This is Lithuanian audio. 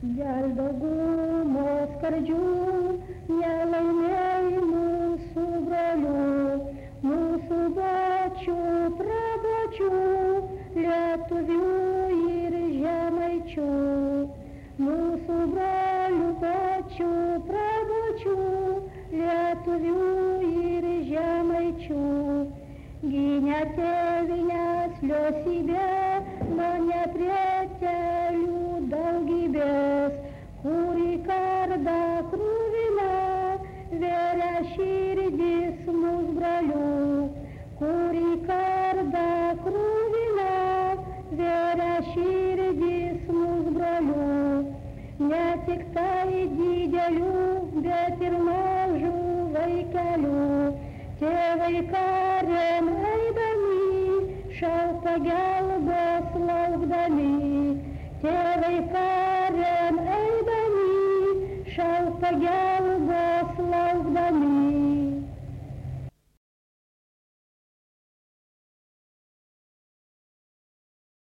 Dėl daugumo skardžių nelaimėjai mūsų brolių, mūsų bočių, prabočių, lietuvių ir žemaičių. Mūsų brolių, bočių, prabočių, lietuvių ir žemaičių. Gynė tėvynės liosybė nuo neprietelių daugybės, kurį kardą krūviną vėrė širdis mūsų brolių, kurį kardą krūviną vėrė širdis mūsų brolių. Ne tik tai didelių, bet ir mažų vaikelių, tėvai kariam eidami, šau pagelbos laukdami. Tėvai kariam eidami, šau pagelbos laukdami.